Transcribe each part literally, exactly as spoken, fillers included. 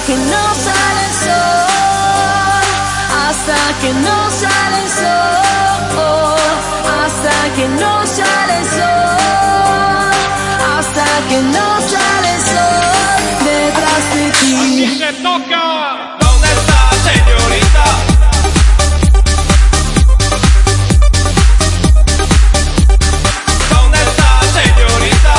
que no sale el sol, hasta que no sale el sol, hasta que no sale el sol, hasta que no sale el sol detrás de ti. Así se toca. ¿Dónde está, señorita? ¿Dónde está, señorita?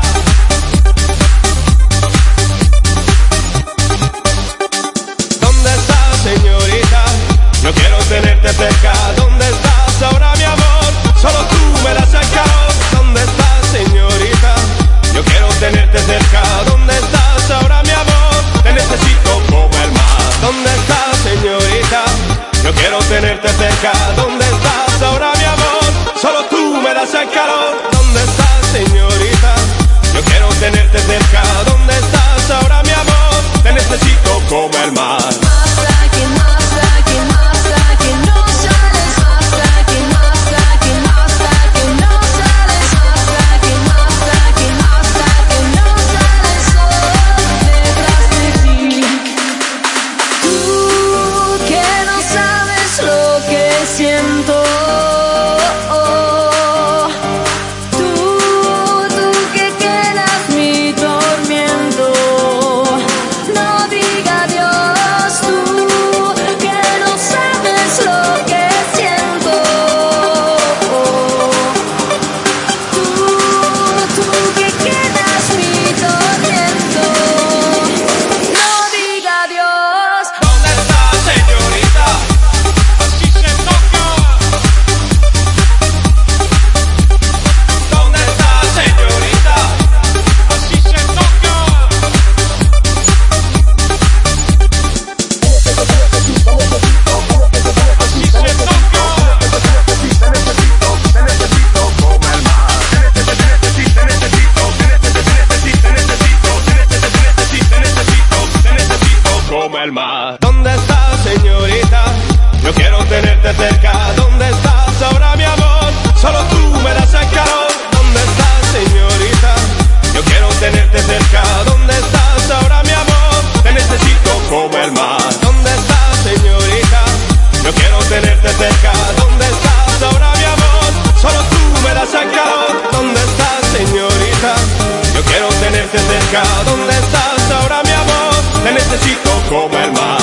¿Dónde está, señorita? No quiero tenerte cerca. ¿Dónde estás ahora, mi amor? Solo tú me das el calor. ¿Dónde estás, señorita? Yo quiero tenerte cerca. ¿Dónde estás ahora, mi amor? Te necesito como el mar. ¿Dónde estás, señorita? Yo quiero tenerte cerca. ¿Dónde estás ahora, mi amor? Solo tú me das el calor. ¿Dónde estás, señorita? Yo quiero tenerte cerca. ¿Dónde estás ahora, mi amor? Te necesito como el mar. Hasta que no, hasta que no, hasta que no sales, hasta que no, hasta que no, hasta que no sales, hasta que no, hasta que no, hasta que no sale el sol detrás de ti. Tú que no sabes lo que siento, tú, tú que quedas mi tormento. No diga adiós, tú que no sabes lo que siento. Tú, tú que quedas mi tormento. No diga adiós. ¿Dónde está, señorita? Así se toca. ¿Dónde está, señorita? Así se toca. Así se toca. Te necesito, te necesito como el mar. Te necesito, te necesito, te necesito, te necesito, te necesito, te necesito como el mar. ¿Dónde estás, señorita? Yo quiero tenerte cerca. ¿Dónde estás ahora, mi amor? Solo tú me das el calor. ¿Dónde estás, señorita? Yo quiero tenerte cerca. ¿Dónde estás ahora, mi amor? Te necesito como el mar. ¿Dónde estás, señorita? Yo quiero tenerte cerca. ¿Dónde estás ahora, mi amor? Solo tú me das el calor. ¿Dónde estás, señorita? Yo quiero tenerte cerca. ¿Dónde estás ahora, mi amor? Te necesito como el mar.